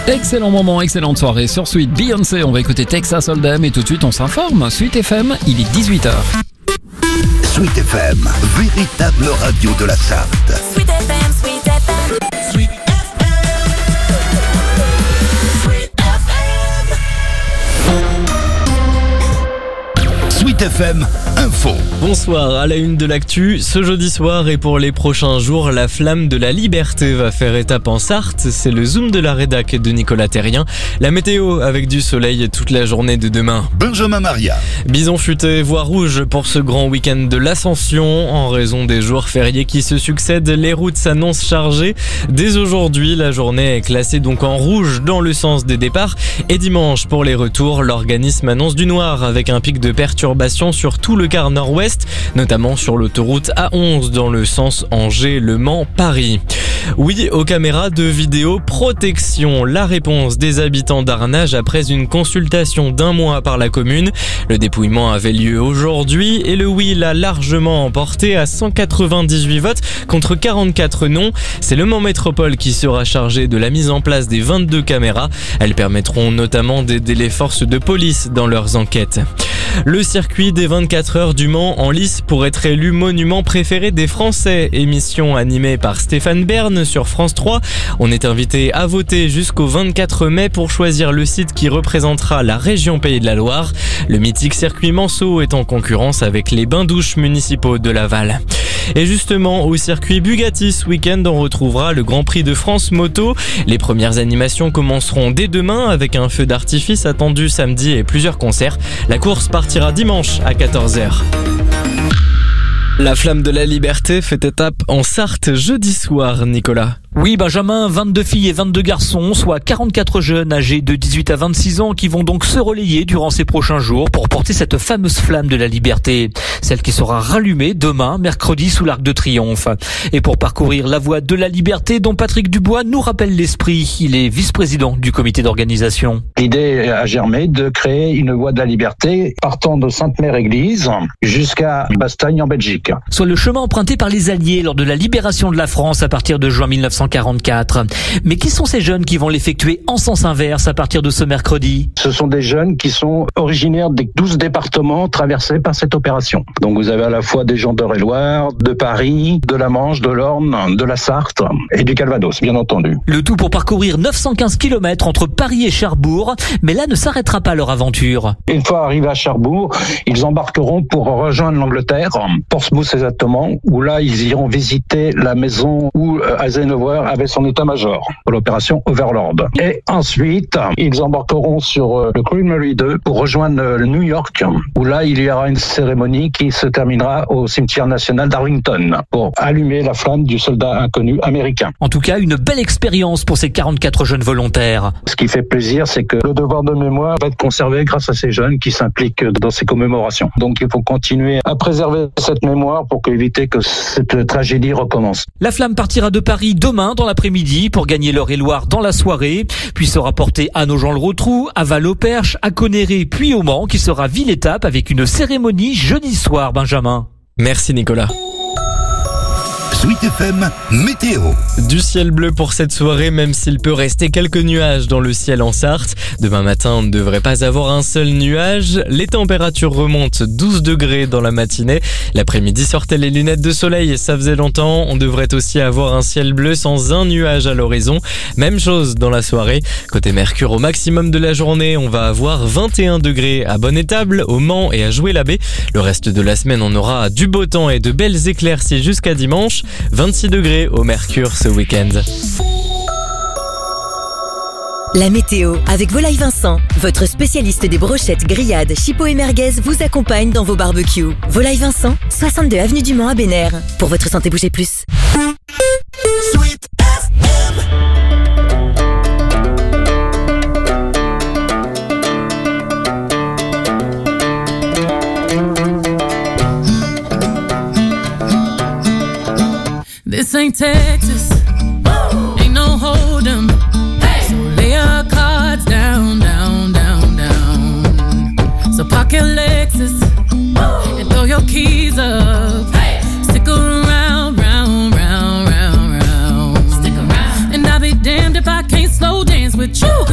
Excellent moment, excellente soirée sur Sweet Beyoncé. On va écouter Texas Hold'em et tout de suite on s'informe. Sweet FM, il est 18h. Sweet FM, véritable radio de la Sarthe. Sweet FM, Sweet FM. Sweet Sweet FM Info. Bonsoir, à la une de l'actu, ce jeudi soir et pour les prochains jours, la flamme de la liberté va faire étape en Sarthe. C'est le zoom de la rédac de Nicolas Terrien. La météo avec du soleil toute la journée de demain. Benjamin Maria. Bison futé, voie rouge pour ce grand week-end de l'Ascension. En raison des jours fériés qui se succèdent, les routes s'annoncent chargées. Dès aujourd'hui, la journée est classée donc en rouge dans le sens des départs. Et dimanche, pour les retours, l'organisme annonce du noir avec un pic de perturbation sur tout le quart nord-ouest, notamment sur l'autoroute A11 dans le sens Angers-Le Mans-Paris. Oui aux caméras de vidéoprotection. La réponse des habitants d'Arnage après une consultation d'1 mois par la commune. Le dépouillement avait lieu aujourd'hui et le oui l'a largement emporté à 198 votes contre 44 non. C'est Le Mans Métropole qui sera chargé de la mise en place des 22 caméras. Elles permettront notamment d'aider les forces de police dans leurs enquêtes. Le circuit des 24 heures du Mans en lice pour être élu monument préféré des Français. Émission animée par Stéphane Bern sur France 3. On est invité à voter jusqu'au 24 mai pour choisir le site qui représentera la région Pays de la Loire. Le mythique circuit Manceau est en concurrence avec les bains-douches municipaux de Laval. Et justement, au circuit Bugatti ce week-end, on retrouvera le Grand Prix de France Moto. Les premières animations commenceront dès demain avec un feu d'artifice attendu samedi et plusieurs concerts. La course partira dimanche à 14h. La flamme de la liberté fait étape en Sarthe jeudi soir, Nicolas. Oui, Benjamin, 22 filles et 22 garçons, soit 44 jeunes âgés de 18 à 26 ans qui vont donc se relayer durant ces prochains jours pour porter cette fameuse flamme de la liberté. Celle qui sera rallumée demain, mercredi, sous l'Arc de Triomphe. Et pour parcourir la voie de la liberté dont Patrick Dubois nous rappelle l'esprit, il est vice-président du comité d'organisation. L'idée a germé de créer une voie de la liberté partant de Sainte-Mère-Église jusqu'à Bastogne en Belgique. Soit le chemin emprunté par les Alliés lors de la libération de la France à partir de juin 1944. Mais qui sont ces jeunes qui vont l'effectuer en sens inverse à partir de ce mercredi? Ce sont des jeunes qui sont originaires des 12 départements traversés par cette opération. Donc vous avez à la fois des gens d'Eure-et-Loire, de Paris, de la Manche, de l'Orne, de la Sarthe et du Calvados, bien entendu. Le tout pour parcourir 915 km entre Paris et Cherbourg. Mais là ne s'arrêtera pas leur aventure. Une fois arrivés à Cherbourg, ils embarqueront pour rejoindre l'Angleterre, Portsmouth exactement, où là ils iront visiter la maison où Eisenhower avait son état-major pour l'opération Overlord. Et ensuite, ils embarqueront sur le Queen Mary 2 pour rejoindre New York, où là, il y aura une cérémonie qui se terminera au cimetière national d'Arlington pour allumer la flamme du soldat inconnu américain. En tout cas, une belle expérience pour ces 44 jeunes volontaires. Ce qui fait plaisir, c'est que le devoir de mémoire va être conservé grâce à ces jeunes qui s'impliquent dans ces commémorations. Donc, il faut continuer à préserver cette mémoire pour éviter que cette tragédie recommence. La flamme partira de Paris demain dans l'après-midi pour gagner l'Eure-et-Loire dans la soirée, puis sera portée à Nogent-le-Rotrou, à Val-au-Perche, à Conneré, puis au Mans, qui sera ville-étape avec une cérémonie jeudi soir, Benjamin. Merci Nicolas. Sweet FM Météo. Du ciel bleu pour cette soirée, même s'il peut rester quelques nuages dans le ciel en Sarthe. Demain matin, on ne devrait pas avoir un seul nuage. Les températures remontent 12 degrés dans la matinée. L'après-midi, sortez les lunettes de soleil, ça faisait longtemps. On devrait aussi avoir un ciel bleu sans un nuage à l'horizon. Même chose dans la soirée. Côté Mercure, au maximum de la journée, on va avoir 21 degrés à Bonne-Étable, au Mans et à Joué-l'Abbé. Le reste de la semaine, on aura du beau temps et de belles éclaircies jusqu'à dimanche. 26 degrés au Mercure ce week-end. La météo avec Volaille Vincent, votre spécialiste des brochettes, grillades, chipots et merguez vous accompagne dans vos barbecues. Volaille Vincent, 62 avenue du Mans à Bénère. Pour votre santé, bougez plus. Sweet FM. This ain't Texas, ain't no hold'em. So lay your cards down, down, down, down. So park your Lexus and throw your keys up. Stick around, round, round, round, round. Stick around. And I'll be damned if I can't slow dance with you.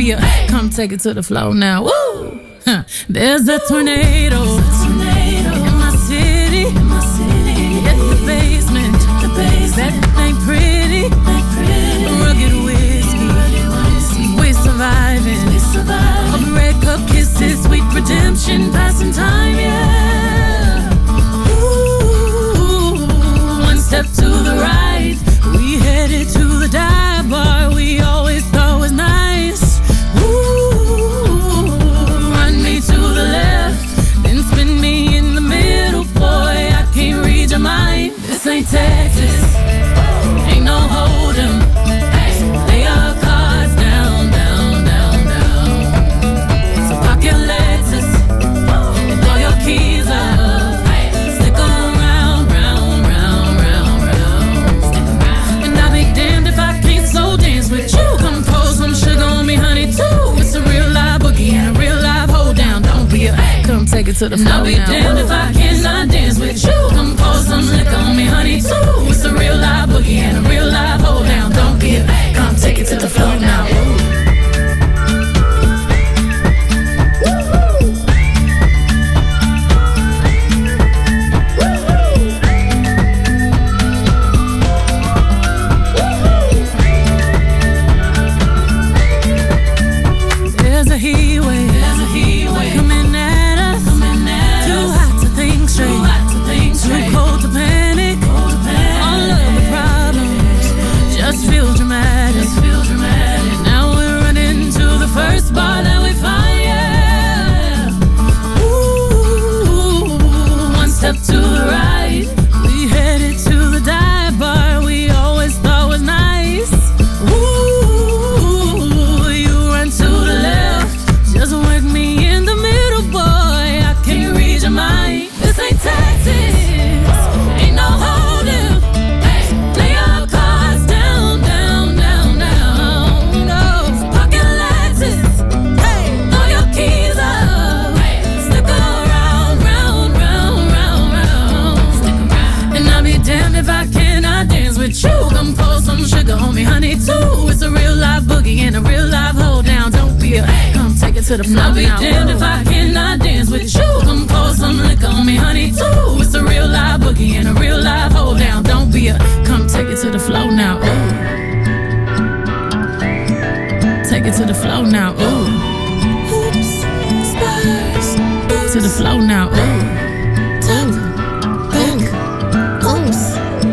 be a come take it to the floor now. Woo! Huh. There's a tornado in my city. Hit the basement. That ain't pretty. Rugged whiskey. We're surviving. All the red cup kisses, sweet redemption, passing time, yeah. Ooh, one step to the right, we headed to the dive bar we always thought was nice. Ooh, run me to the left, then spin me in the middle, boy, I can't read your mind. This ain't Texas, ain't no hold'em. Lay our cards down, down, down, down. So park your Lexus and throw your keys up. Stick around, round, round, round, round. And I'll be damned if I can't slow dance with you. Come pour some sugar on me, honey, too. It's a real live boogie and a real live hold down. Don't be a come take it to the floor now. I'll be damned if I cannot dance with you. Come pour some liquor on me, honey, too. It's a real live boogie and a real live hold down. Don't be a come take it to the floor now. There's a heat wave coming at us. Too hot to think straight, too cold to panic. All of the problems just feel dramatic. Now we're running to the first bar that we find, yeah. Ooh, one step to the right, we headed to the dive bar we always thought was nice. Ooh, you run to the left, just work me in the middle, boy, I can't read your mind. This ain't Texas, ain't no hold'em. Lay our cards down, down, down, down. No, pocket Lexus, throw your keys up. Stick around, round, round, round, round. And I'll be damned if I cannot dance with you. Come pour some sugar on me, honey, too. It's a real live boogie and a real live hold down. Don't be a come take it to the floor. I'll be damned if I cannot dance with you. Come pour some liquor on me, honey, too. It's a real live boogie and a real live hold down. Don't be a come take it to the floor now. Ooh. Take it to the floor now. Ooh. Hoops, spurs, to the floor now. Ooh. Top, back, oops.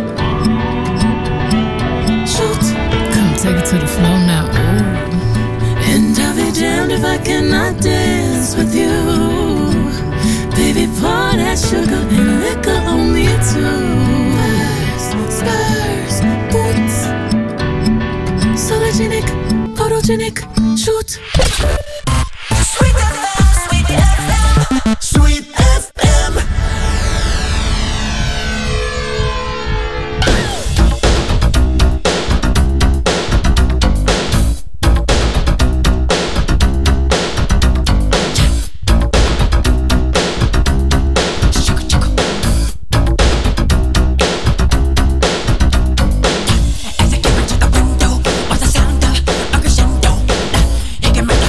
Shoot, come take it to the floor now. Ooh. And I'll be damned if I cannot dance with you. Baby, pour that sugar and liquor on me too. Spurs, boots, sologenic, photogenic, shoot. Sweet FM, Sweet FM, Sweet FM. As I came into the window, was the sound of a crescendo.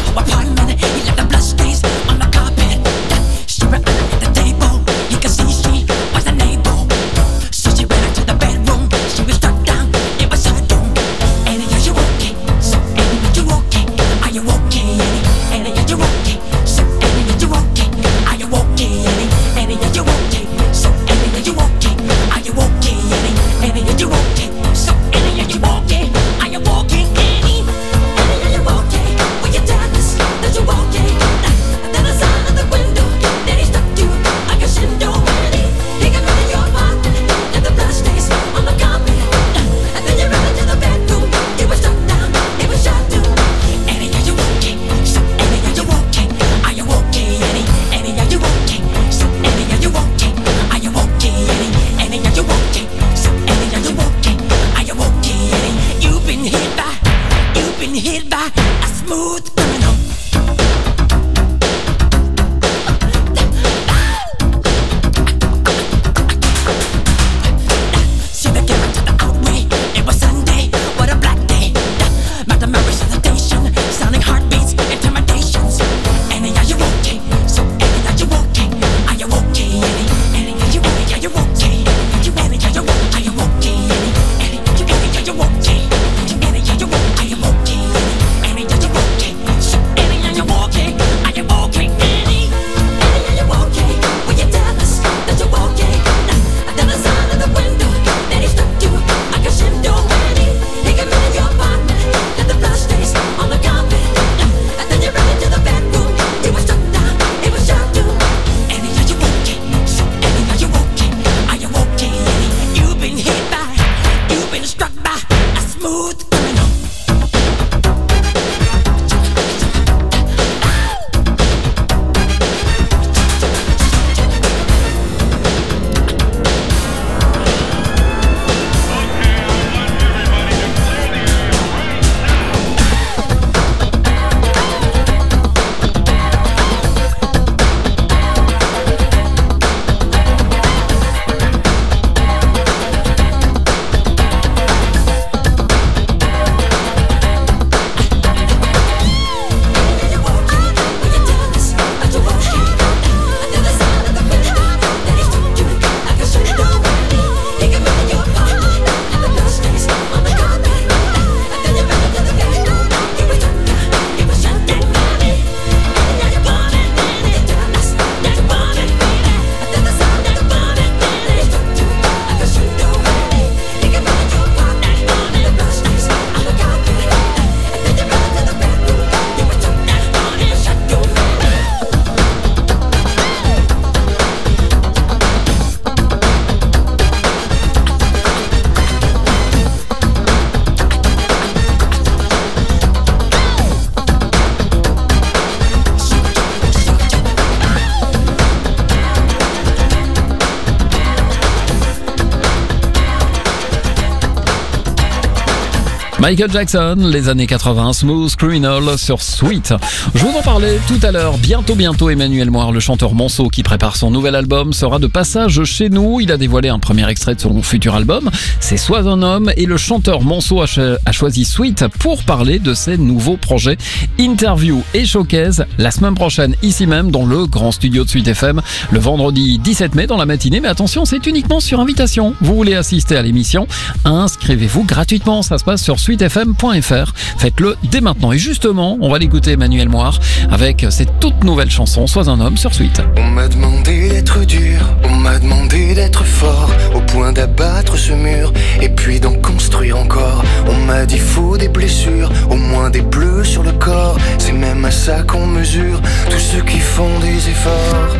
Michael Jackson, les années 80, Smooth Criminal sur Sweet. Je vous en parlais tout à l'heure. Bientôt, Emmanuel Moir, le chanteur Monceau qui prépare son nouvel album, sera de passage chez nous. Il a dévoilé un premier extrait de son futur album. C'est Sois un homme, et le chanteur Monceau a choisi Sweet pour parler de ses nouveaux projets. Interview et showcase la semaine prochaine, ici même, dans le grand studio de Sweet FM, le vendredi 17 mai dans la matinée. Mais attention, c'est uniquement sur invitation. Vous voulez assister à l'émission? Inscrivez-vous gratuitement. Ça se passe sur sweetfm.fr. Faites-le dès maintenant. Et justement, on va l'écouter, Emmanuel Moir, avec cette toute nouvelle chanson, Sois un homme, sur Sweet. On m'a demandé d'être dur, on m'a demandé d'être fort, au point d'abattre ce mur, et puis d'en construire encore. On m'a dit faut des blessures, au moins des bleus sur le corps. C'est même à ça qu'on mesure tous ceux qui font des efforts.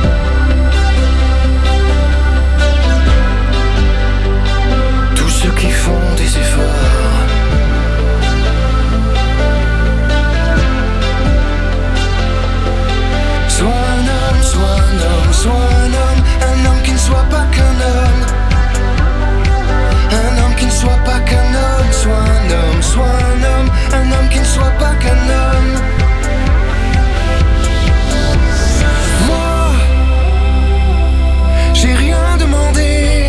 Tous ceux qui font des efforts. Sois un homme qui ne soit pas qu'un homme. Un homme qui ne soit pas qu'un homme. Sois un homme qui ne soit pas qu'un homme. Moi, j'ai rien demandé.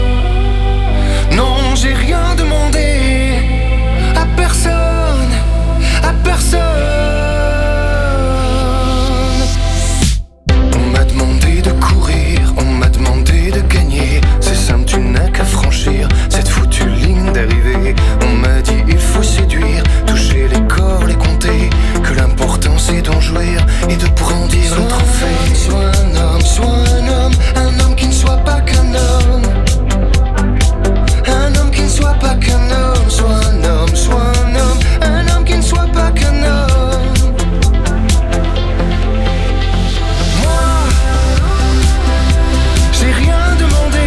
Non, j'ai rien demandé. À personne, à personne. Cette foutue ligne d'arrivée. On m'a dit il faut séduire, toucher les corps, les compter, que l'important c'est d'en jouir et de brandir le trophée. Sois un homme qui ne soit pas qu'un homme. Un homme qui ne soit pas qu'un homme. Sois un homme qui ne soit pas qu'un homme. Moi, j'ai rien demandé.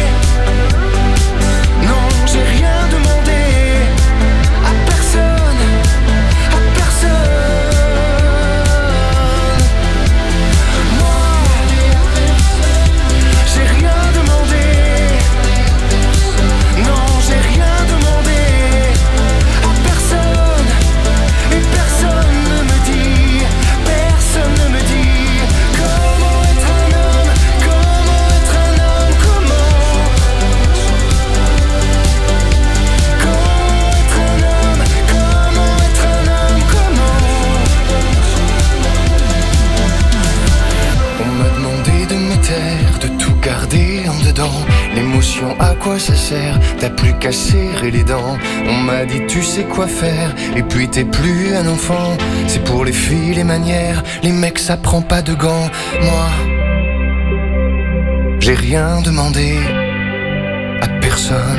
J'ai rien demandé à personne, à personne. Moi, j'ai rien demandé. Non, j'ai rien demandé à personne. Et personne ne me dit comment être un homme, comment être un homme, comment. De tout garder en dedans. L'émotion, à quoi ça sert? T'as plus qu'à serrer les dents. On m'a dit tu sais quoi faire, et puis t'es plus un enfant. C'est pour les filles les manières, les mecs ça prend pas de gants. Moi, j'ai rien demandé à personne.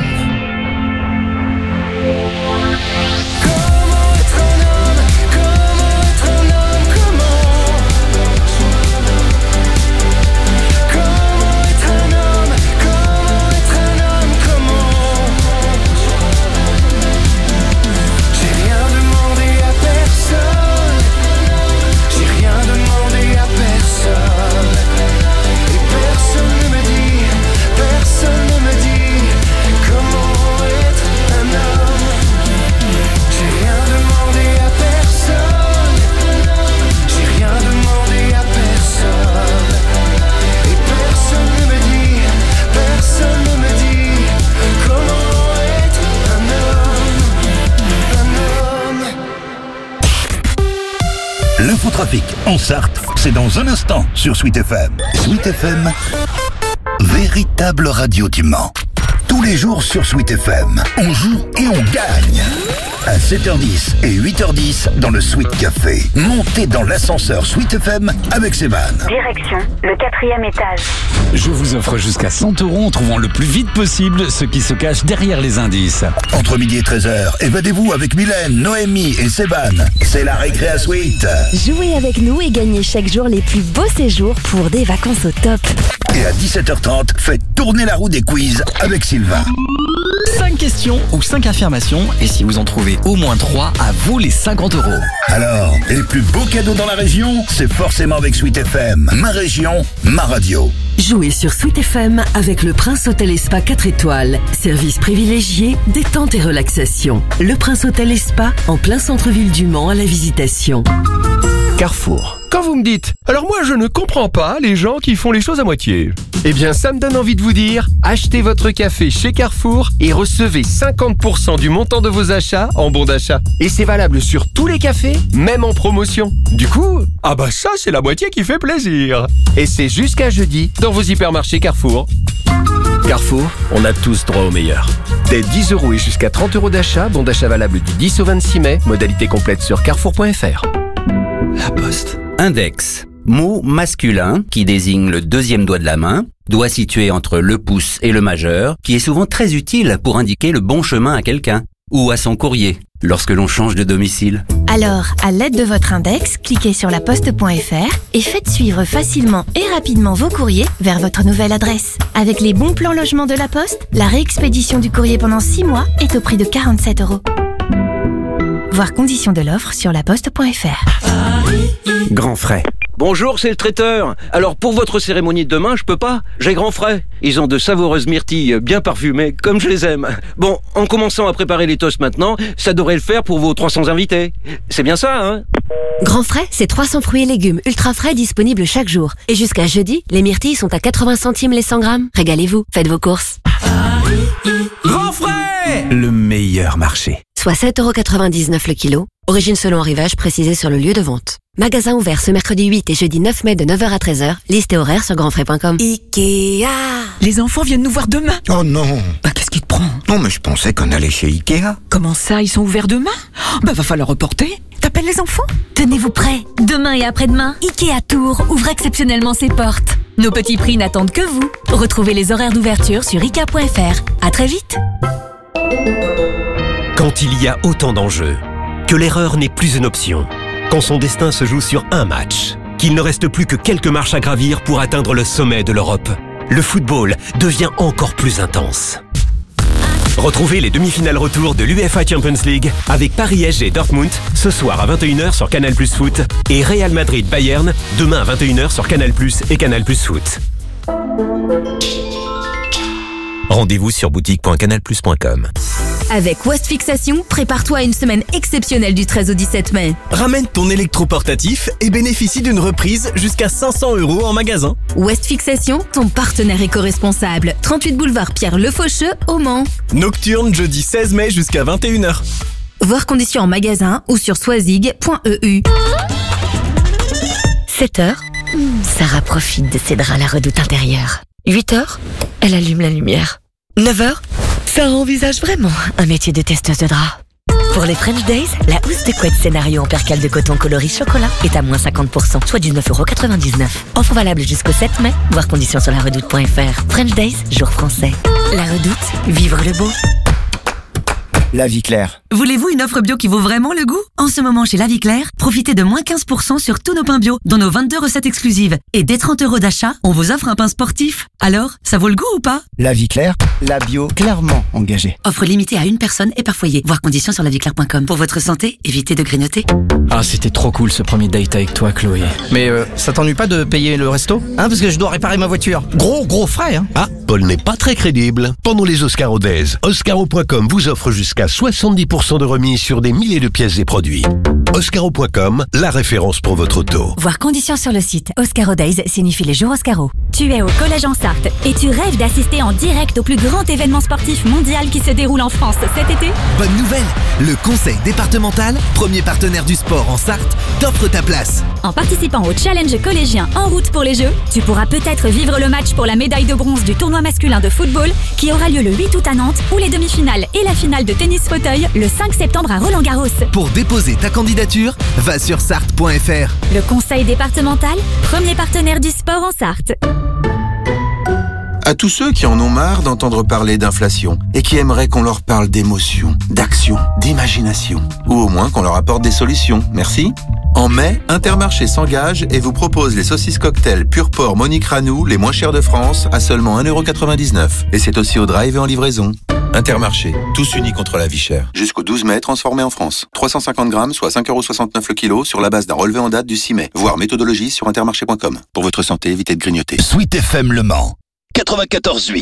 L'infotrafic en Sarthe, c'est dans un instant sur Sweet FM. Sweet FM, véritable radio du Mans. Tous les jours sur Sweet FM, on joue et on gagne. À 7h10 et 8h10 dans le Sweet Café. Montez dans l'ascenseur Sweet FM avec Séban. Direction le 4e étage. Je vous offre jusqu'à 100 € en trouvant le plus vite possible ce qui se cache derrière les indices. Entre midi et 13h, évadez-vous avec Mylène, Noémie et Séban. C'est la récré à Sweet. Jouez avec nous et gagnez chaque jour les plus beaux séjours pour des vacances au top. Et à 17h30, faites tourner la roue des quiz avec Sylvain. 5 questions ou 5 affirmations, et si vous en trouvez au moins 3, à vous les 50 €. Alors, les plus beaux cadeaux dans la région, c'est forcément avec Sweet FM. Ma région, ma radio. Jouez sur Sweet FM avec le Prince Hôtel et Spa 4 étoiles. Service privilégié, détente et relaxation. Le Prince Hôtel et Spa, en plein centre-ville du Mans à la Visitation. Carrefour. Quand vous me dites « Alors moi je ne comprends pas les gens qui font les choses à moitié », eh bien ça me donne envie de vous dire « Achetez votre café chez Carrefour et recevez 50% du montant de vos achats en bon d'achat. Et c'est valable sur tous les cafés, même en promotion. Du coup, ah bah ça c'est la moitié qui fait plaisir. Et c'est jusqu'à jeudi dans vos hypermarchés Carrefour. Carrefour, on a tous droit au meilleur. Dès 10 € et jusqu'à 30 € d'achat, bon d'achat valable du 10 au 26 mai, modalité complète sur carrefour.fr. La Poste. Index. Mot masculin qui désigne le deuxième doigt de la main, doigt situé entre le pouce et le majeur, qui est souvent très utile pour indiquer le bon chemin à quelqu'un ou à son courrier lorsque l'on change de domicile. Alors, à l'aide de votre index, cliquez sur laposte.fr et faites suivre facilement et rapidement vos courriers vers votre nouvelle adresse. Avec les bons plans logement de la Poste, la réexpédition du courrier pendant 6 mois est au prix de 47 €. Voir conditions de l'offre sur laposte.fr. Grand frais. Bonjour, c'est le traiteur. Alors pour votre cérémonie de demain, je peux pas. J'ai grand frais. Ils ont de savoureuses myrtilles bien parfumées, comme je les aime. Bon, en commençant à préparer les toasts maintenant, ça devrait le faire pour vos 300 invités. C'est bien ça, hein? Grand frais, c'est 300 fruits et légumes ultra frais disponibles chaque jour. Et jusqu'à jeudi, les myrtilles sont à 80 centimes les 100 grammes. Régalez-vous, faites vos courses. Grand frais! Le meilleur marché. Soit 7,99 € le kilo. Origine selon arrivage précisée sur le lieu de vente. Magasin ouvert ce mercredi 8 et jeudi 9 mai de 9h à 13h. Liste et horaire sur grandfrais.com. Ikea. Les enfants viennent nous voir demain. Oh non. Bah qu'est-ce qui te prend? Non mais je pensais qu'on allait chez Ikea. Comment ça, ils sont ouverts demain? Bah va falloir reporter. T'appelles les enfants? Tenez-vous prêts. Demain et après-demain, Ikea Tours ouvre exceptionnellement ses portes. Nos petits prix n'attendent que vous. Retrouvez les horaires d'ouverture sur ikea.fr. À très vite. Quand il y a autant d'enjeux, que l'erreur n'est plus une option, quand son destin se joue sur un match, qu'il ne reste plus que quelques marches à gravir pour atteindre le sommet de l'Europe, le football devient encore plus intense. Retrouvez les demi-finales retour de l'UEFA Champions League avec Paris SG Dortmund ce soir à 21h sur Canal+ Foot et Real Madrid Bayern demain à 21h sur Canal+ et Canal+ Foot. Rendez-vous sur boutique.canalplus.com. Avec West Fixation, prépare-toi à une semaine exceptionnelle du 13 au 17 mai. Ramène ton électroportatif et bénéficie d'une reprise jusqu'à 500 € en magasin. West Fixation, ton partenaire éco-responsable. 38 boulevard Pierre Le Faucheux, au Mans. Nocturne jeudi 16 mai jusqu'à 21h. Voir conditions en magasin ou sur swazig.eu. 7h, Sarah profite de ses draps à la redoute intérieure. 8h, elle allume la lumière. 9h, Sarah envisage vraiment un métier de testeuse de draps. Pour les French Days, la housse de couette scénario en percale de coton coloris chocolat est à moins 50%, soit 19,99 €. Offre valable jusqu'au 7 mai. Voir conditions sur laredoute.fr. French Days, jour français. La Redoute, vivre le beau. La Vie Claire. Voulez-vous une offre bio qui vaut vraiment le goût? En ce moment, chez La Vie Claire, profitez de moins 15% sur tous nos pains bio, dont nos 22 recettes exclusives. Et dès 30 € d'achat, on vous offre un pain sportif. Alors, ça vaut le goût ou pas? La Vie Claire, la bio clairement engagée. Offre limitée à une personne et par foyer. Voir conditions sur laviclaire.com. Pour votre santé, évitez de grignoter. Ah, c'était trop cool ce premier date avec toi, Chloé. Mais ça t'ennuie pas de payer le resto? Hein, parce que je dois réparer ma voiture. Gros frais, hein. Ah, Paul n'est pas très crédible. Pendant les Oscaro Days, Oscaro.com vous offre jusqu'à 70% de remise sur des milliers de pièces et produits. Oscaro.com, la référence pour votre auto. Voir conditions sur le site. Oscaro Days signifie les jours Oscaro. Tu es au Collège en Sarthe et tu rêves d'assister en direct au plus grand événement sportif mondial qui se déroule en France cet été? Bonne nouvelle! Le conseil départemental, premier partenaire du sport en Sarthe, t'offre ta place. En participant au challenge collégien En route pour les Jeux, tu pourras peut-être vivre le match pour la médaille de bronze du tournoi masculin de football qui aura lieu le 8 août à Nantes ou les demi-finales et la finale de tennis fauteuil le 5 septembre à Roland-Garros. Pour déposer ta candidature, va sur sarthe.fr. Le conseil départemental, premier partenaire du sport en Sarthe. À tous ceux qui en ont marre d'entendre parler d'inflation et qui aimeraient qu'on leur parle d'émotion, d'action, d'imagination, ou au moins qu'on leur apporte des solutions, merci. En mai, Intermarché s'engage et vous propose les saucisses cocktail Pur Porc Monique Ranou, les moins chères de France, à seulement 1,99€. Et c'est aussi au drive et en livraison. Intermarché, tous unis contre la vie chère. Jusqu'au 12 mai, transformé en France. 350 grammes, soit 5,69€ le kilo, sur la base d'un relevé en date du 6 mai. Voir méthodologie sur intermarché.com. Pour votre santé, évitez de grignoter. Sweet FM Le Mans, 94.8.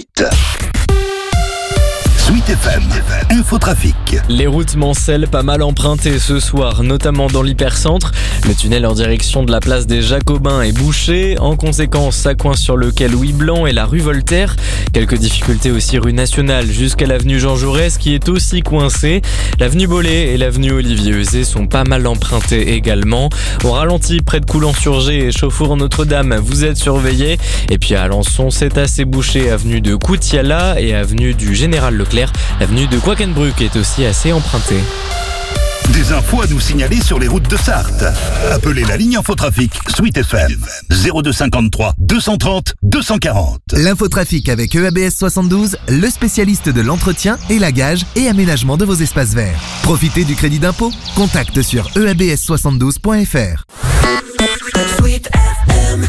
Sweet FM, Infotrafic. Les routes Mancel pas mal empruntées ce soir, notamment dans l'hypercentre. Le tunnel en direction de la place des Jacobins est bouché. En conséquence, ça coince sur le quai Louis Blanc et la rue Voltaire. Quelques difficultés aussi rue Nationale jusqu'à l'avenue Jean Jaurès qui est aussi coincée. L'avenue Bollé et l'avenue Olivier Euzet sont pas mal empruntées également. Au ralenti, près de Coulon-sur-Gé et Chauffour Notre-Dame, vous êtes surveillés. Et puis à Alençon, c'est assez bouché avenue de Coutiala et avenue du Général Leclerc. L'avenue de Quakenbrück est aussi assez empruntée. Des infos à nous signaler sur les routes de Sarthe. Appelez la ligne Infotrafic Sweet FM 0253 230 240. L'infotrafic avec EABS 72, le spécialiste de l'entretien, élagage et aménagement de vos espaces verts. Profitez du crédit d'impôt. Contact sur eabs72.fr. Sweet FM.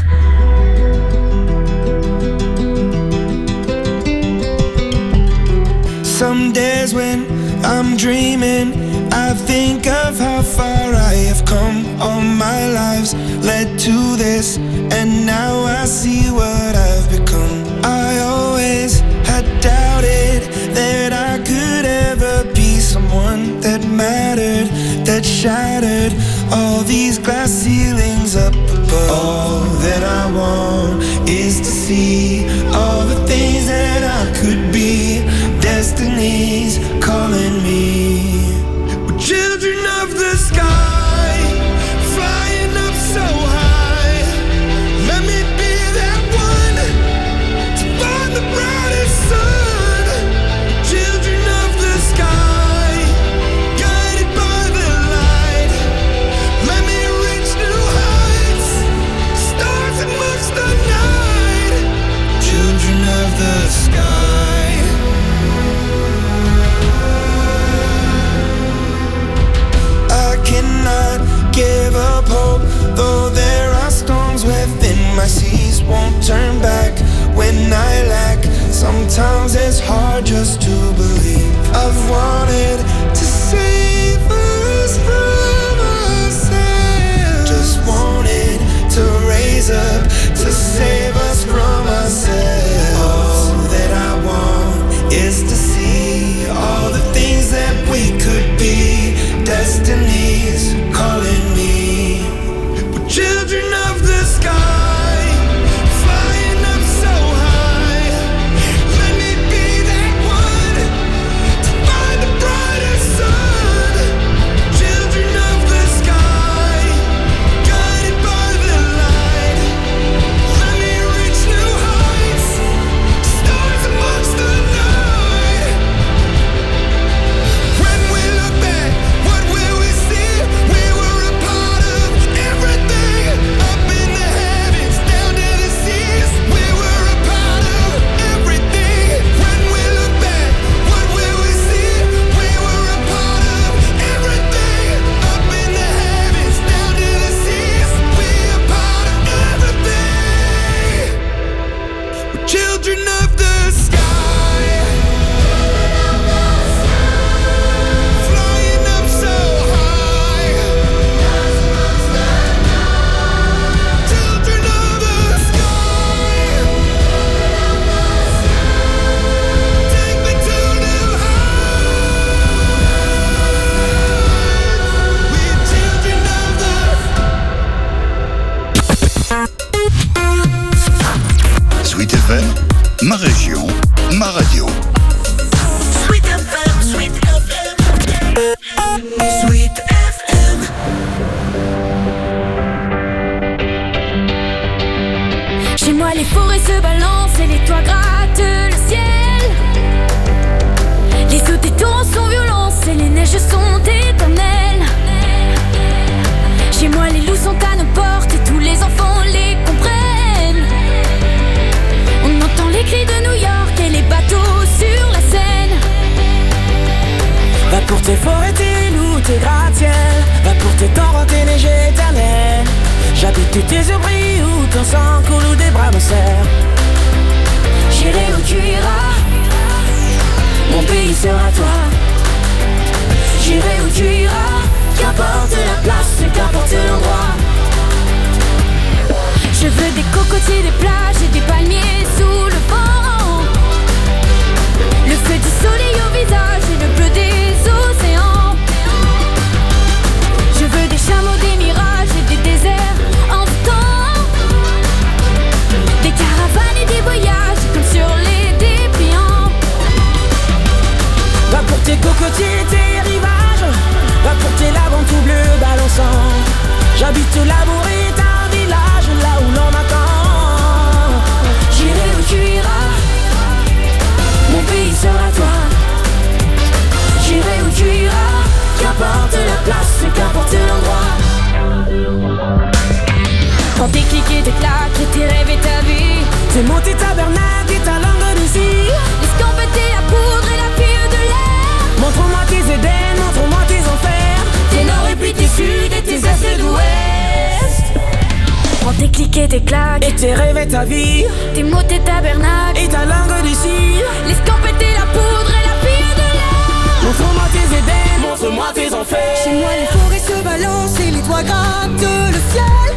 Some days when I'm dreaming, I think of how far I have come. All my lives led to this, and now I see what I've become. I always had doubted that I could ever be someone that mattered, that shattered all these glass ceilings up above. All that I want is to see all the things that I could be. Destiny's calling me. We're children of the sky, flying up so high. Let me be that one to find the brightest sun. Children of the sky, guided by the light. Let me reach new heights, stars amongst the night. Children of the sky. Cannot give up hope, though there are storms within my seas. Won't turn back when I lack. Sometimes it's hard just to believe. I've wanted to save us from ourselves. Just wanted to raise up to save us from ourselves. All that I want is to see all the things that we could be. Destiny's calling me. We're children of the sky, flying up so high. Let me be that one to find the brightest sun. Children of the sky, guided by the light. Let me reach new heights, stars amongst the night. When we look back, what will we see? We were a part of everything, up in the heavens, down to the seas. We were a part of everything. When we look back, what will we see? We were a part of everything, up in the heavens, down to the seas. We are part of everything. We're children of the sky. Flying up so high. Children of the sky. Take me to new heights. We're children of the Sweet FM, ma région, ma radio. Sweet FM, Sweet FM. Sweet FM. Chez moi les forêts se balancent et les toits grattent le ciel. Les eaux des torrents sont violentes et les neiges sont éternelles. Chez moi les loups sont à nos portes et tous les enfants les comprennent. On entend les cris de New York et les bateaux sur la Seine. Va pour tes forêts, tes loups, tes gratte-ciel. Va pour tes torrents, tes neiges éternelles. Que tes yeux brillent ou ton sang coule ou des bras me serrent. J'irai où tu iras, mon pays sera toi. J'irai où tu iras, qu'importe la place, qu'importe l'endroit. Je veux des cocotiers, des plages et des palmiers sous le vent. Le feu du soleil au visage et le bleu des océans. Je veux des chameaux, des mirages et des déserts en temps. Des caravanes et des voyages comme sur les dépliants. Va pour tes cocotiers, tes rivages. Va pour tes laves en tout bleu balançant. J'habite la bourrée, un village là où l'on m'attend. J'irai où tu iras, mon pays sera toi. J'irai où tu iras, qu'importe la place, qu'importe l'endroit. Quand tes clics et tes claques et tes rêves et ta vie, c'est monter tabernacle et ta langue de scie. Escampetez la poudre et la pire de l'air. Montre-moi tes Éden, montre-moi tes enfers. Tes nord et puis tes sud et tes est et d'ouest. Quand tes clics et tes claques et tes rêves et ta vie, tes mots, tes tabernacles et ta langue de scie. L'escampetez la poudre et la pire de l'air. Montre-moi tes Éden, montre-moi tes enfers. Chez moi les forêts se balancent et les toits grattent le ciel.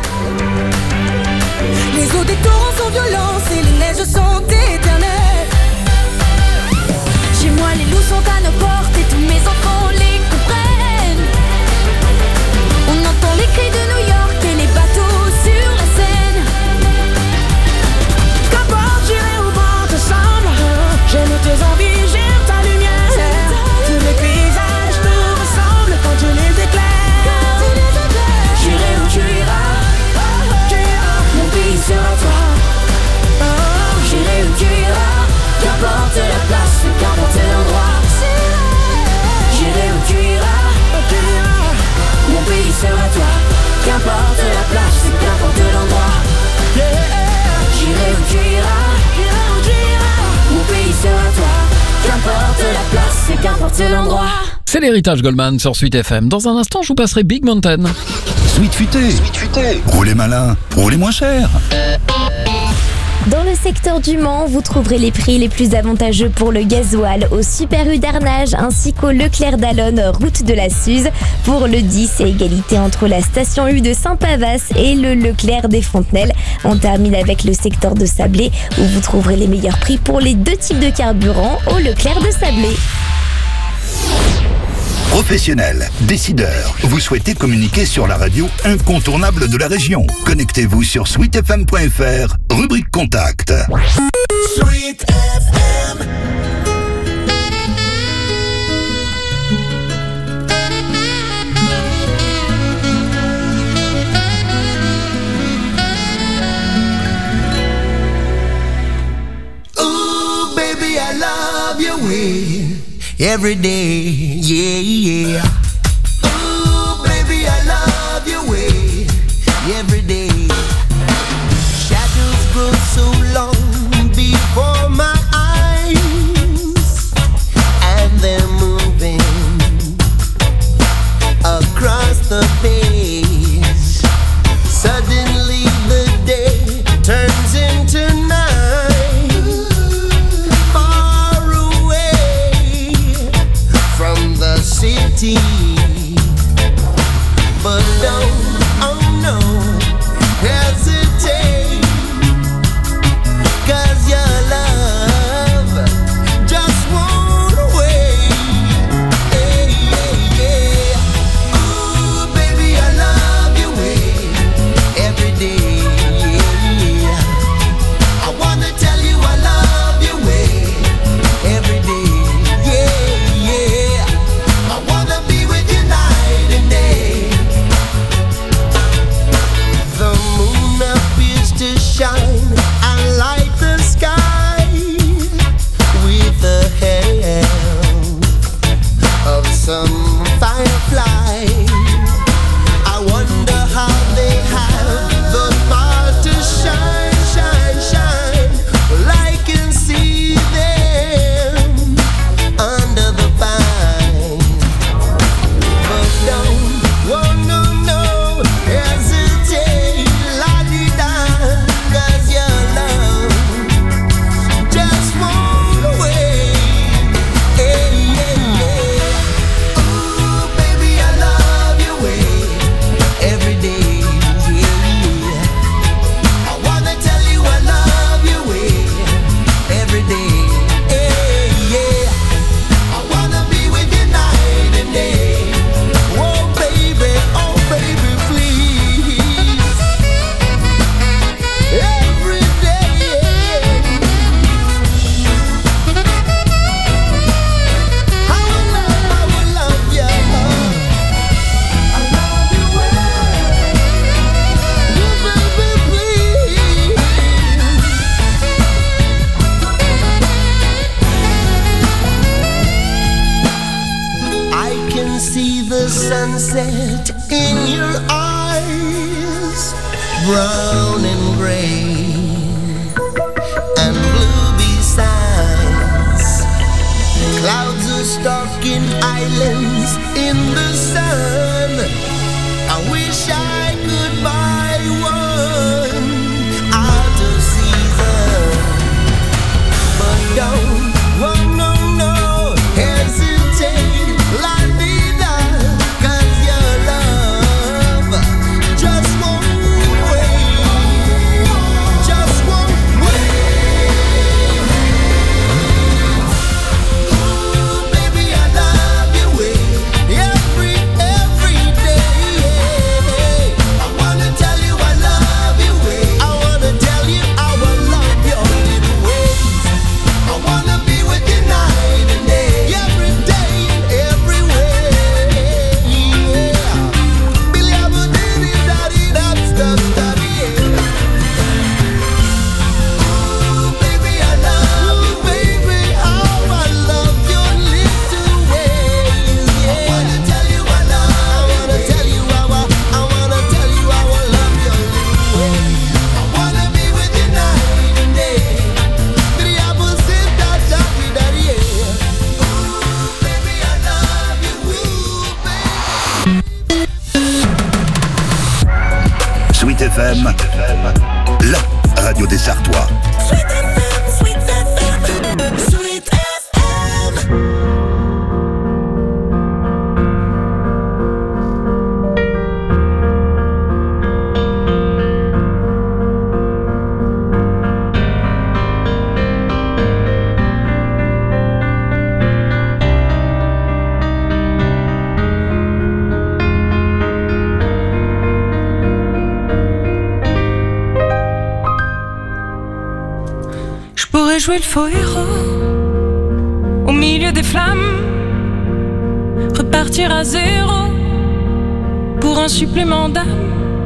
Les eaux des torrents sont violentes et les neiges sont éternelles. Chez moi les loups sont à nos portes et tous mes enfants les comprennent. On entend les cris de New York et les bateaux sur la Seine. Qu'importe, j'irai où vent te semble. J'aime tes envies, j'aime ta lumière. Tous les paysages te ressemblent quand tu les éclaires. J'irai où tu iras, mon pays sera toi. J'irai où tu iras, qu'importe la place, qu'importe l'endroit. J'irai où tu iras, mon pays sera toi. Qu'importe la place, qu'importe l'endroit. J'irai où tu iras, mon pays sera toi. Qu'importe la place, qu'importe l'endroit. C'est l'héritage Goldman sur Sweet FM. Dans un instant, je vous passerai Big Mountain. Sweet Futé. Roulez malin, roulez moins cher. Dans le secteur du Mans, vous trouverez les prix les plus avantageux pour le gasoil au Super U d'Arnage ainsi qu'au Leclerc d'Allonne, route de la Suze. Pour le 10, c'est égalité entre la station U de Saint-Pavas et le Leclerc des Fontenelles. On termine avec le secteur de Sablé où vous trouverez les meilleurs prix pour les deux types de carburant au Leclerc de Sablé. Professionnels, décideurs, vous souhaitez communiquer sur la radio incontournable de la région. Connectez-vous sur sweetfm.fr, rubrique contact. Sweet FM. Ooh, baby, I love your way. Every day, yeah, yeah. Ooh, baby, I love your way. Every day. Shadows grow so long before my eyes, and they're moving across the page. Suddenly the day turns into night. Far away from the city. sunset in your eyes, brown and gray and blue besides. Clouds are stalking islands in the sun. I wish I could buy one out of season, but don't, no, hesitate, la vida, 'cause your love just won't wait, just won't wait. Ooh, baby, I love your way, every day. I wanna tell you I love your way. I wanna tell you how I love your little ways. I wanna be with you night and day, every day and every way. Yeah. Billy Abba diddy daddy that's the study. Ooh, baby, I love you, baby. How I love your little ways. Yeah. I wanna tell you I love. I wanna tell you how I wanna tell you how I love your little ways. I wanna be with you night and day. Billy Abba said that daddy daddy. Ooh, baby, I love you. Ooh, baby. Sweet FM, la radio des Sartois. Sweet FM, Sweet FM, Sweet FM. Je pourrais jouer le faux héros au milieu des flammes, repartir à zéro pour un supplément d'âme.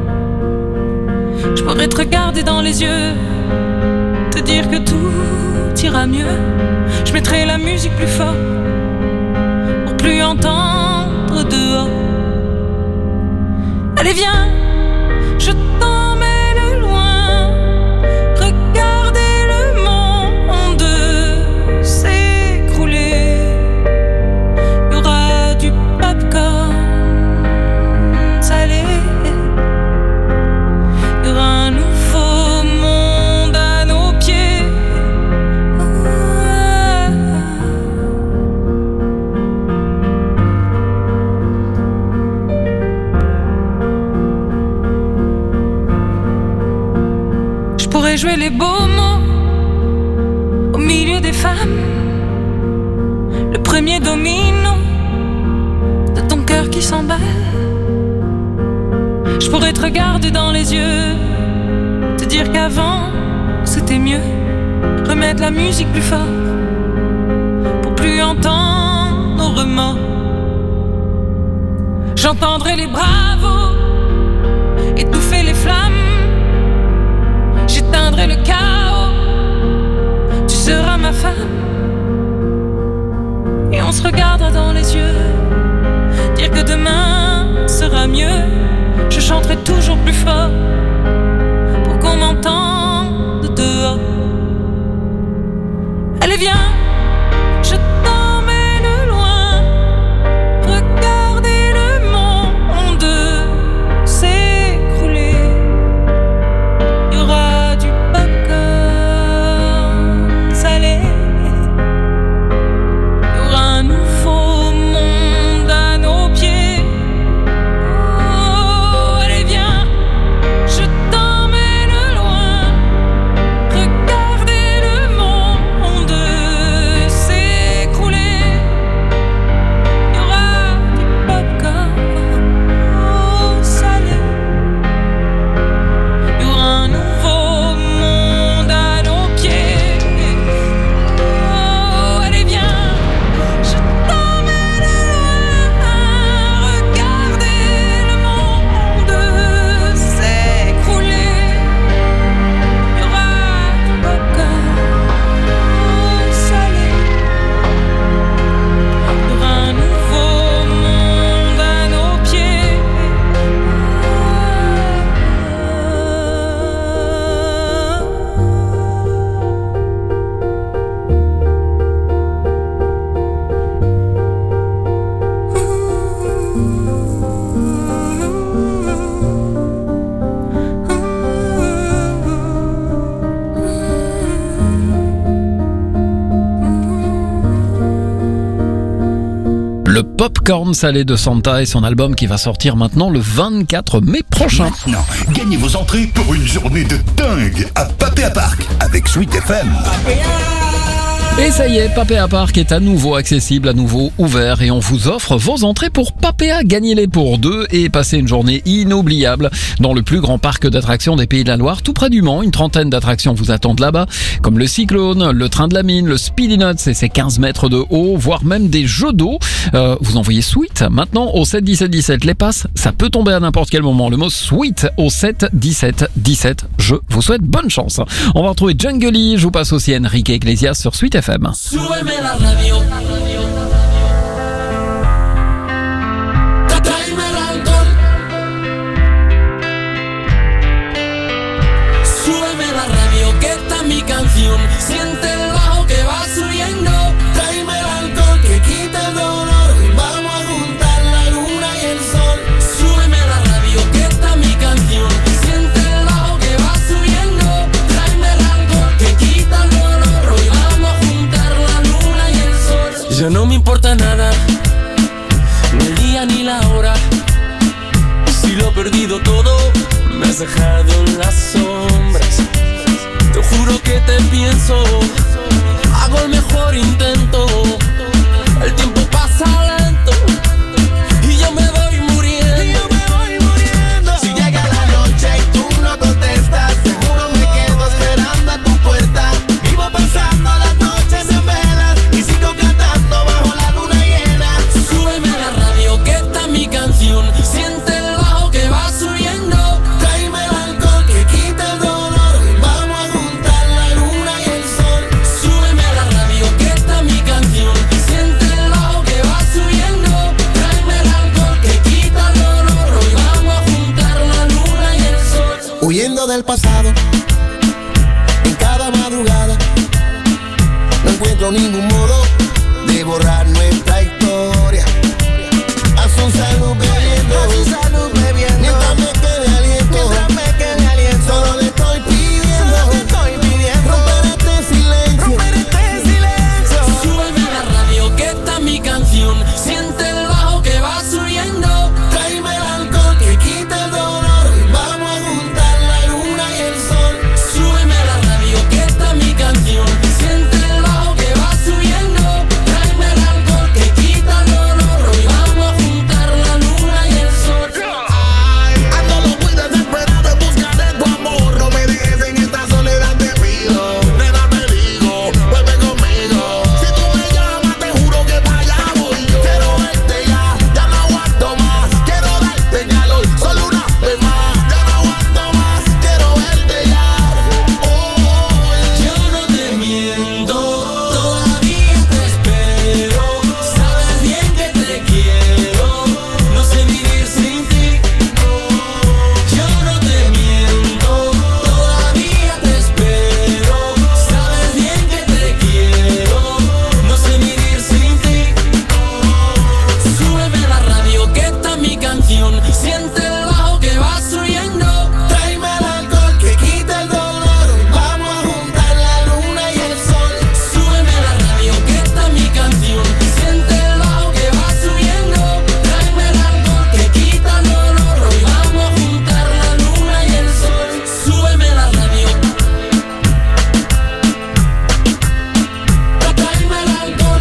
Je pourrais te regarder dans les yeux, te dire que tout ira mieux. Je mettrai la musique plus fort pour plus entendre dehors. Allez viens, je t'emmène loin, regarder le monde s'écrouler. Il y aura du popcorn salé, il y aura un nouveau monde à nos pieds. Je pourrais jouer les beaux mots au milieu des femmes, le premier domino de ton cœur qui s'emballe. Je pourrais te regarder dans les yeux, te dire qu'avant c'était mieux, remettre la musique plus fort pour plus entendre nos remords. J'entendrai les bravos étouffer les flammes, j'éteindrai le chaos, tu seras ma femme. Et on se regardera dans les yeux, dire que demain sera mieux. Je chanterai toujours plus fort pour qu'on m'entende dehors. Allez viens, je t'emmène loin, regarder le monde s'écrouler. Il y aura du popcorn salé, il y aura un nouveau monde à nos pieds. Oh, allez viens, je t'emmène loin, regarder le monde Le popcorn salé de Santa et son album qui va sortir maintenant le 24 mai prochain. Maintenant, gagnez vos entrées pour une journée de dingue à Papéa Park avec Sweet FM. Et ça y est, Papéa Park est à nouveau accessible, à nouveau ouvert et on vous offre vos entrées pour Papéa. Gagnez-les pour 2 et passez une journée inoubliable dans le plus grand parc d'attractions des Pays de la Loire, tout près du Mans. Une trentaine d'attractions vous attendent là-bas, comme le Cyclone, le Train de la Mine, le Speedy Nuts et ses 15 mètres de haut, voire même des jeux d'eau. Vous envoyez Sweet maintenant au 7 17 17. Les passes, ça peut tomber à n'importe quel moment. Le mot Sweet au 7 17 17. Je vous souhaite bonne chance. On va retrouver Jungle. Je vous passe aussi Enrique Iglesias sur Sweet FM. Súbeme la radio. Tráeme el alcohol. Súbeme la radio, que esta es mi canción. Siente el bajo que va subiendo. Tráeme el alcohol que quita el dolor. Y vamos a juntar la luna y el sol. Súbeme la radio, que esta es mi canción. Siente el bajo que va subiendo. Tráeme el alcohol que quita el dolor. Hoy vamos a juntar la luna y el sol. Ya no me importa nada, ni el día ni la hora. Si lo he perdido todo, me has dejado en las sombras. Te juro que te pienso, hago el mejor intento. El tiempo pasa lento y yo me voy muriendo. Si llega la noche y tú no contestas, seguro me quedo esperando a tu puerta. Vivo pasando las noches en velas y sigo cantando bajo la luna llena. Súbeme la radio, que esta es mi canción. Siente el bajo que va subiendo. Tráeme el alcohol que quita el dolor. Vamos a juntar la luna y el sol. Súbeme la radio, que esta es mi canción. Siente el bajo que va subiendo. Tráeme el alcohol que quita el dolor. Hoy vamos a juntar la luna y el sol. Huyendo del pasado, en cada madrugada, no encuentro ningún modo de borrar nuestra historia. A su salud bebiendo, mientras me quede aliento, solo le estoy pidiendo, romper este silencio. Súbeme la radio, que esta es mi canción. Siente el bajo que va subiendo. Tráeme el alcohol que quita el dolor. Vamos a juntar la luna y el sol. Súbeme la radio, que esta es mi canción. Siente el bajo que va subiendo. Tráeme el alcohol que quita el dolor. Hoy vamos a juntar la luna y el sol. Ando muy desesperado en busca de tu amor. No me dejes en esta soledad, te pido. Nena, te digo, vuelve conmigo. Si tú me llamas, te juro que para allá voy yo. Quiero verte ya no aguanto más. Quiero darte calor, solo una vez más. Ya no aguanto más, quiero verte ya. Yo no te miento, todavía te espero. Sabes bien que te quiero, no sé vivir sin ti. Yo no te miento, todavía te espero. Sabes bien que te quiero, no sé vivir sin ti. Súbeme la radio, que esta es mi canción. Siente el bajo que va subiendo. Tráeme el alcohol que quita el dolor. Vamos a juntar la luna y el sol. Súbeme la radio, que esta es mi canción. Siente el bajo que va subiendo. Tráeme el alcohol que quita el dolor. Hoy vamos a juntar la luna y el sol. Súbeme la radio. Tráeme el alcohol.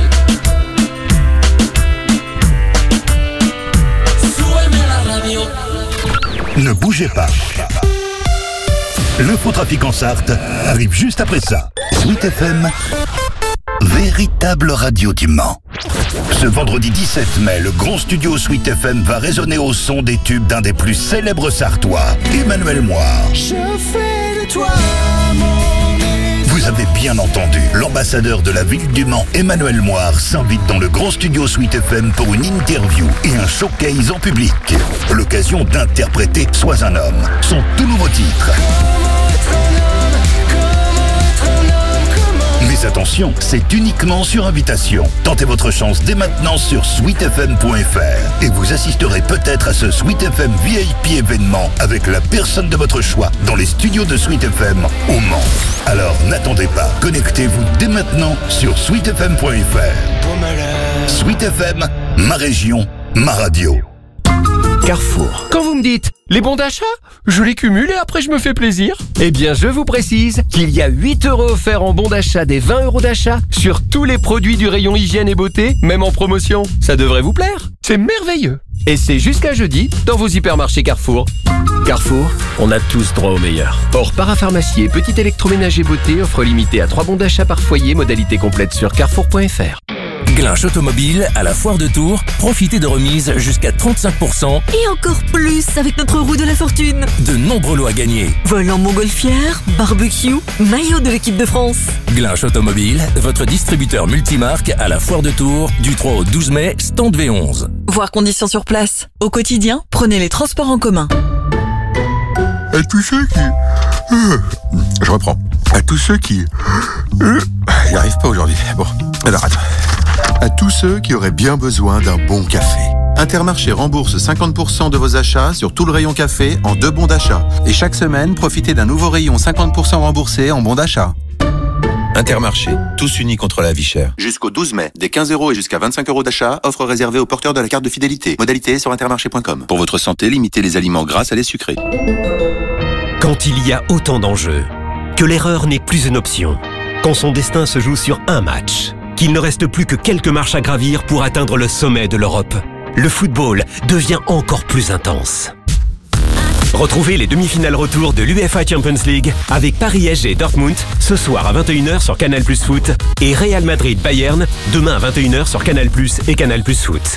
Súbeme la radio. Ne bougez pas. L'infotrafic en Sarthe arrive juste après ça. Sweet FM, véritable radio du Mans. Ce vendredi 17 mai, le grand studio Sweet FM va résonner au son des tubes d'un des plus célèbres Sartois, Emmanuel Moire. Je fais de toi mon Vous avez bien entendu, l'ambassadeur de la ville du Mans, Emmanuel Moire, s'invite dans le grand studio Sweet FM pour une interview et un showcase en public. L'occasion d'interpréter Sois un homme, son tout nouveau titre. Mais attention, c'est uniquement sur invitation. Tentez votre chance dès maintenant sur sweetfm.fr et vous assisterez peut-être à ce Sweet FM VIP événement avec la personne de votre choix dans les studios de Sweet FM au Mans. Alors n'attendez pas, connectez-vous dès maintenant sur sweetfm.fr. Sweet FM, Ma région, ma radio. Carrefour. Quand vous me dites les bons d'achat, je les cumule et après je me fais plaisir. Eh bien, je vous précise qu'il y a 8 € offerts en bons d'achat des 20 € d'achat sur tous les produits du rayon hygiène et beauté, même en promotion. Ça devrait vous plaire. C'est merveilleux. Et c'est jusqu'à jeudi dans vos hypermarchés Carrefour. Carrefour, on a tous droit au meilleur. Or, parapharmacie et petit électroménager beauté offre limitée à 3 bons d'achat par foyer, modalité complète sur carrefour.fr. Glinch Automobile à la Foire de Tours. Profitez de remises jusqu'à 35%. Et encore plus avec notre roue de la fortune. De nombreux lots à gagner. Volant montgolfière, barbecue, maillot de l'équipe de France. Glinch Automobile, votre distributeur multimarque à la Foire de Tours du 3 au 12 mai, stand V11. Voir conditions sur place. Au quotidien, prenez les transports en commun. À tous ceux qui... Je reprends. À tous ceux qui... J'y arrive pas aujourd'hui. Bon, alors attends. À tous ceux qui auraient bien besoin d'un bon café. Intermarché rembourse 50% de vos achats sur tout le rayon café en 2 bons d'achat. Et chaque semaine, profitez d'un nouveau rayon 50% remboursé en bons d'achat. Intermarché, tous unis contre la vie chère. Jusqu'au 12 mai, des 15 € et jusqu'à 25 € d'achat, offre réservée aux porteurs de la carte de fidélité. Modalité sur intermarché.com. Pour votre santé, limitez les aliments gras, salés, sucrés. Quand il y a autant d'enjeux, que l'erreur n'est plus une option, quand son destin se joue sur un match, qu'il ne reste plus que quelques marches à gravir pour atteindre le sommet de l'Europe, le football devient encore plus intense. Retrouvez les demi-finales retour de l'UEFA Champions League avec Paris-SG et Dortmund ce soir à 21h sur Canal+ Foot et Real Madrid-Bayern demain à 21h sur Canal+ et Canal+ Foot.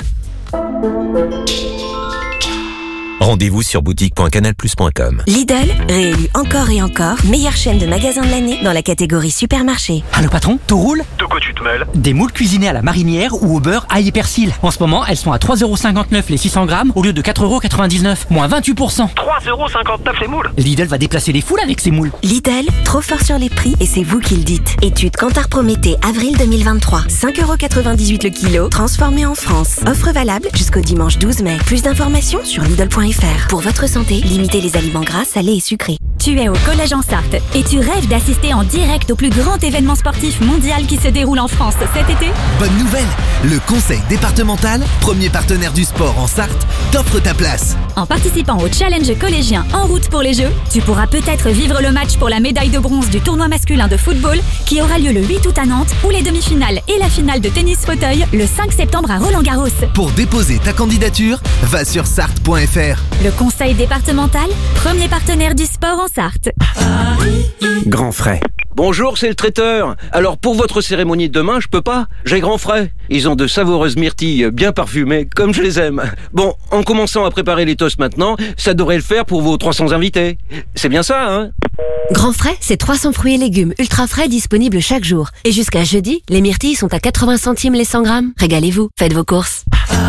Rendez-vous sur boutique.canalplus.com. Lidl, réélu encore et encore meilleure chaîne de magasins de l'année dans la catégorie supermarché. Allô patron, tout roule? De quoi tu te mêles? Des moules cuisinés à la marinière ou au beurre ail et persil. En ce moment, elles sont à 3,59€ les 600 grammes au lieu de 4,99€, moins 28%. 3,59€ les moules? Lidl va déplacer les foules avec ses moules. Lidl, trop fort sur les prix et c'est vous qui le dites. Étude Kantar Prométhée, avril 2023. 5,98€ le kilo, transformé en France. Offre valable jusqu'au dimanche 12 mai. Plus d'informations sur Lidl.fr. Pour votre santé, limitez les aliments gras, salés et sucrés. Tu es au Collège en Sarthe et tu rêves d'assister en direct au plus grand événement sportif mondial qui se déroule en France cet été? Bonne nouvelle! Le Conseil départemental, premier partenaire du sport en Sarthe, t'offre ta place. En participant au challenge collégien En route pour les Jeux, tu pourras peut-être vivre le match pour la médaille de bronze du tournoi masculin de football qui aura lieu le 8 août à Nantes ou les demi-finales et la finale de tennis fauteuil le 5 septembre à Roland-Garros. Pour déposer ta candidature, va sur sarthe.fr. Le Conseil départemental, premier partenaire du sport en Sarthe. Grand frais. Bonjour, c'est le traiteur. Alors pour votre cérémonie de demain, je peux pas. J'ai grand frais. Ils ont de savoureuses myrtilles bien parfumées, comme je les aime. Bon, en commençant à préparer les toasts maintenant, ça devrait le faire pour vos 300 invités. C'est bien ça, hein? Grand frais, c'est 300 fruits et légumes ultra frais disponibles chaque jour. Et jusqu'à jeudi, les myrtilles sont à 80 centimes les 100 grammes. Régalez-vous, faites vos courses.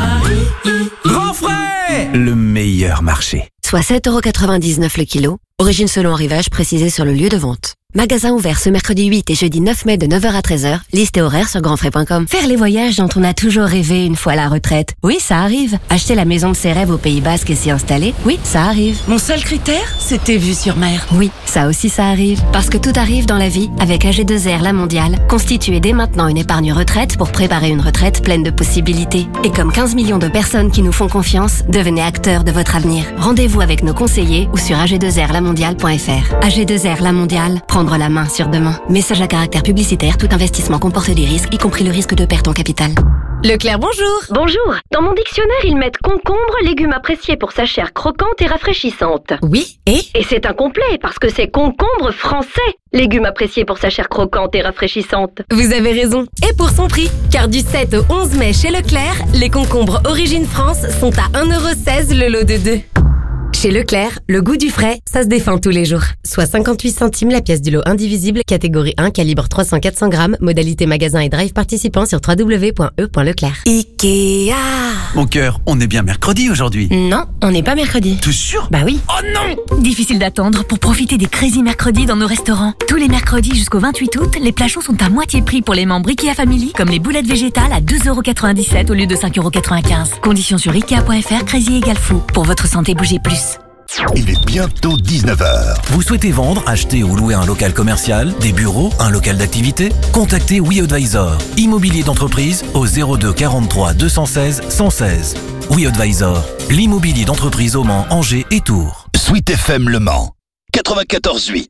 Grand frais! Le meilleur marché. Soit 7,99€ le kilo. Origine selon arrivage précisée sur le lieu de vente. Magasin ouvert ce mercredi 8 et jeudi 9 mai de 9h à 13h. Liste et horaire sur grandfrais.com. Faire les voyages dont on a toujours rêvé une fois à la retraite. Oui, ça arrive. Acheter la maison de ses rêves au Pays Basque et s'y installer. Oui, ça arrive. Mon seul critère, c'était vue sur mer. Oui, ça aussi ça arrive. Parce que tout arrive dans la vie avec AG2R La Mondiale. Constituez dès maintenant une épargne retraite pour préparer une retraite pleine de possibilités. Et comme 15 millions de personnes qui nous font confiance, devenez acteurs de votre avenir. Rendez-vous avec nos conseillers ou sur ag2rlamondiale.fr. AG2R La Mondiale, prendre la main sur demain. Message à caractère publicitaire, tout investissement comporte des risques, y compris le risque de perte en capital. Leclerc, bonjour. Bonjour. Dans mon dictionnaire, ils mettent concombre, légume apprécié pour sa chair croquante et rafraîchissante. Oui, et c'est incomplet, parce que c'est concombre français. Légume apprécié pour sa chair croquante et rafraîchissante. Vous avez raison. Et pour son prix, car du 7 au 11 mai chez Leclerc, les concombres Origine France sont à 1,16€ le lot de 2. Chez Leclerc, le goût du frais, ça se défend tous les jours. Soit 58 centimes la pièce du lot indivisible, catégorie 1, calibre 300-400 grammes, modalité magasin et drive participant sur www.e.leclerc. Ikea. Mon cœur, on est bien mercredi aujourd'hui. Non, on n'est pas mercredi. T'es sûr? Bah oui. Oh non! Difficile d'attendre pour profiter des Crazy Mercredis dans nos restaurants. Tous les mercredis jusqu'au 28 août, les plats chauds sont à moitié prix pour les membres Ikea Family, comme les boulettes végétales à 2,97€ au lieu de 5,95€. Conditions sur Ikea.fr, Crazy égale fou. Pour votre santé, bougez plus. Il est bientôt 19h. Vous souhaitez vendre, acheter ou louer un local commercial, des bureaux, un local d'activité? Contactez WeAdvisor, immobilier d'entreprise au 02 43 216 116. WeAdvisor, l'immobilier d'entreprise au Mans, Angers et Tours. Sweet FM Le Mans, 94.8.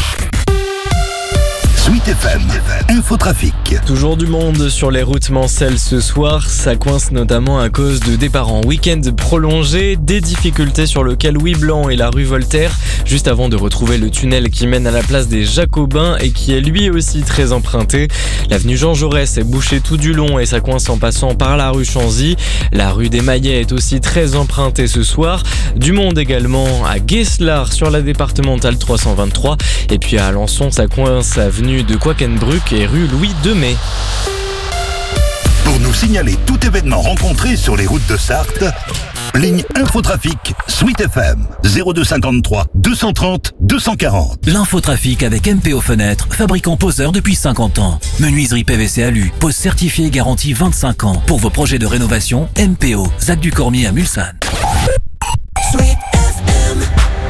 Sweet FM, Infotrafic. Toujours du monde sur les routes mancelles ce soir. Ça coince notamment à cause de départs en week-end prolongé, des difficultés sur le Cal Louis Blanc et la rue Voltaire, juste avant de retrouver le tunnel qui mène à la place des Jacobins et qui est lui aussi très emprunté. L'avenue Jean Jaurès est bouchée tout du long et ça coince en passant par la rue Chanzy. La rue des Maillets est aussi très empruntée ce soir. Du monde également à Gueslar sur la départementale 323. Et puis à Alençon, ça coince avenue de Quakenbrück et rue Louis II Mai. Pour nous signaler tout événement rencontré sur les routes de Sarthe, ligne Infotrafic Sweet FM 0253 230 240. L'infotrafic avec MPO Fenêtres, fabricant poseur depuis 50 ans. Menuiserie PVC Alu, pose certifiée garantie 25 ans. Pour vos projets de rénovation, MPO, Zac du Cormier à Mulsanne. Sweet FM.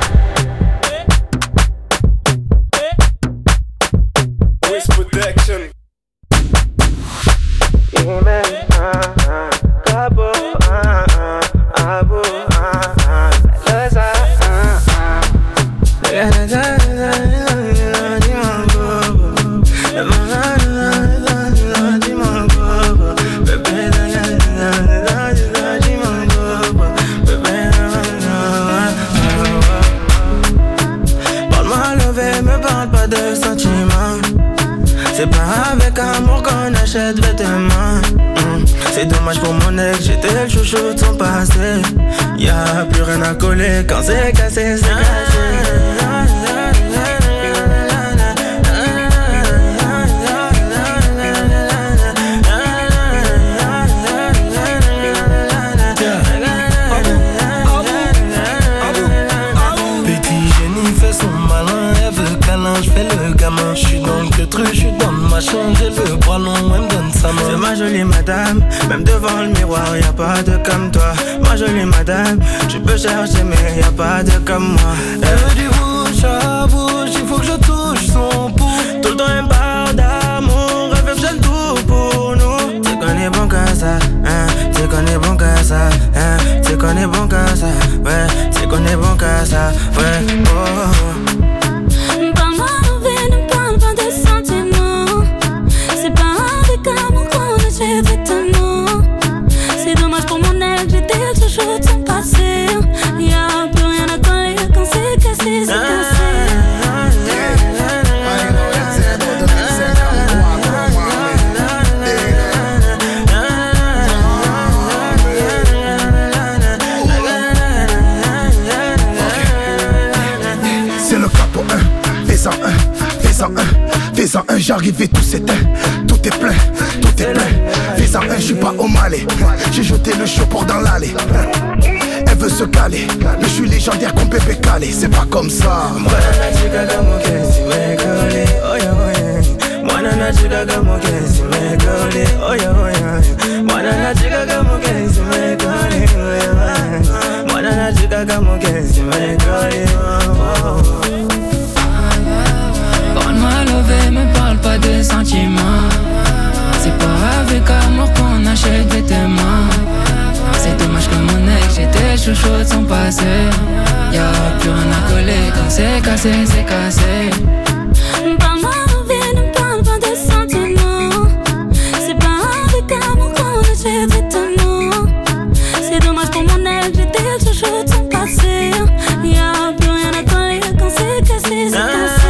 Wiz Protection. Yeah, man. Cabo, abo, c'est pas avec amour qu'on achète vêtements. C'est dommage pour mon ex, j'étais le chouchou de son passé. Y'a plus rien à coller quand c'est cassé, c'est cassé. J'fais le gamin, j'suis dans le truc, j'suis dans le machin, j'ai le bras long, elle me donne sa main. C'est ma jolie madame, même devant le miroir, y'a pas de comme toi. Ma jolie madame, tu peux chercher mais y'a pas de comme moi. Elle veut du bouche à bouche, il faut que je touche son pouls. Tout le temps elle me parle d'amour, elle veut que j'aime tout pour nous. C'est qu'on est bon qu'à ça, hein, c'est qu'on est bon qu'à ça, hein, c'est qu'on est bon qu'à ça, ouais, c'est qu'on est bon qu'à ça, ouais, oh. C'est dommage pour mon ex, j'étais le chouchou de son passé. Y'a plus rien à coller quand c'est cassé, c'est cassé. C'est le capot 1, fais-en un, fais-en un, fais-en un, j'arrive et tout s'éteint. Tout est plein, tout est plein. Fais-en un, j'suis pas au Malais. J'ai jeté le chaud pour dans l'allée. Elle veut se caler, mais j'suis légendaire comme bébé calé. C'est pas comme ça. Parle-moi levé, me parle pas de sentiments. C'est pas avec amour qu'on achète vêtements. C'est dommage que mon ex, j'étais chouchou de son passé. Y'a plus rien à coller quand c'est cassé, c'est cassé. Parle-moi levé, ne parle pas de sentiments. C'est pas avec amour qu'on achète vêtements. C'est dommage pour mon ex, j'étais chouchou de son passé. Y'a plus rien à coller quand c'est cassé, c'est cassé.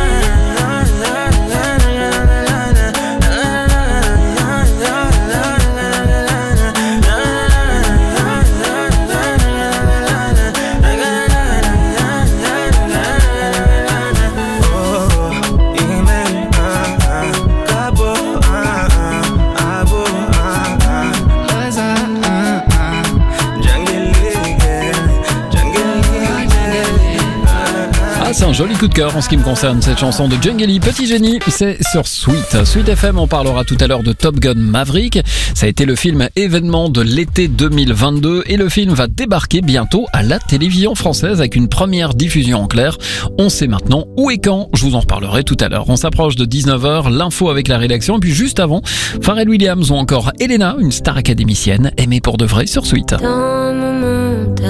un joli coup de cœur en ce qui me concerne. Cette chanson de Jungeli, Petit Génie, c'est sur Sweet FM. On parlera tout à l'heure de Top Gun Maverick. Ça a été le film événement de l'été 2022 et le film va débarquer bientôt à la télévision française avec une première diffusion en clair. On sait maintenant où et quand, je vous en reparlerai tout à l'heure. On s'approche de 19h, l'info avec la rédaction et puis juste avant, Pharrell Williams ou encore Elena, une star académicienne aimée pour de vrai sur Sweet. Dans mon monde,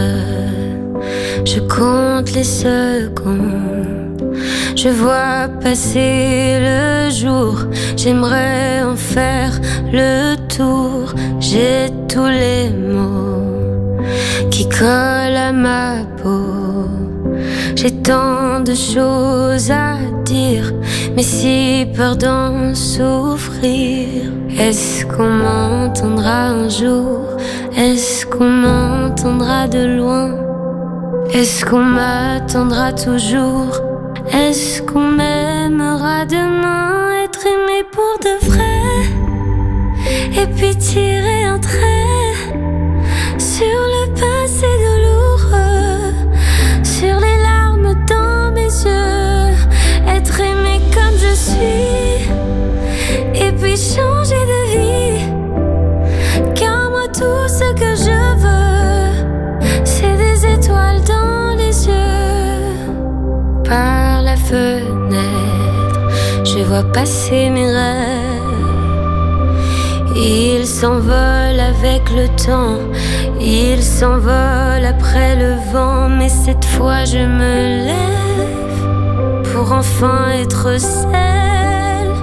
je compte les secondes, je vois passer le jour, j'aimerais en faire le tour, j'ai tous les mots qui collent à ma peau, j'ai tant de choses à dire, mais si peur d'en souffrir. Est-ce qu'on m'entendra un jour? Est-ce qu'on m'entendra de loin? Est-ce qu'on m'attendra toujours? Est-ce qu'on m'aimera demain? Être aimé pour de vrai, et puis tirer un trait sur le passé douloureux, sur les larmes dans mes yeux. Être aimé comme je suis, et puis changer de vie. Car moi tout ce que je veux, c'est des étoiles dans les yeux. Par la fenêtre, je vois passer mes rêves. Ils s'envolent avec le temps, ils s'envolent après le vent. Mais cette fois je me lève pour enfin être celle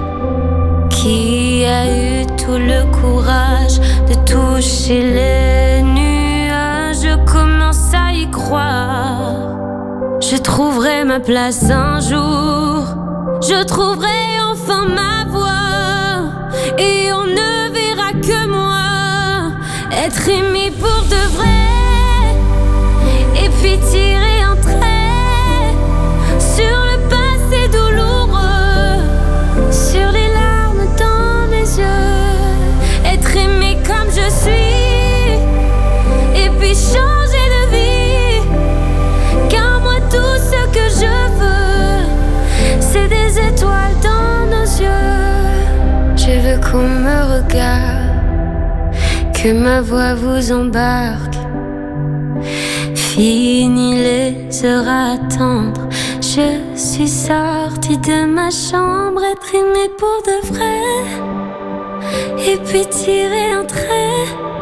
qui a eu tout le courage de toucher les nuages. Je commence à y croire, je trouverai ma place un jour, je trouverai enfin ma voie, et on ne verra que moi. Être aimé pour de vrai, et puis tirer un trait sur le passé douloureux, sur les larmes dans mes yeux. Être aimé comme je suis, et puis changer de vie. Car moi tout ce que je veux, c'est des étoiles dans nos yeux. Je veux qu'on me regarde, que ma voix vous embarque. Fini les heures à attendre, je suis sortie de ma chambre. Être aimée pour de vrai, et puis tirer un trait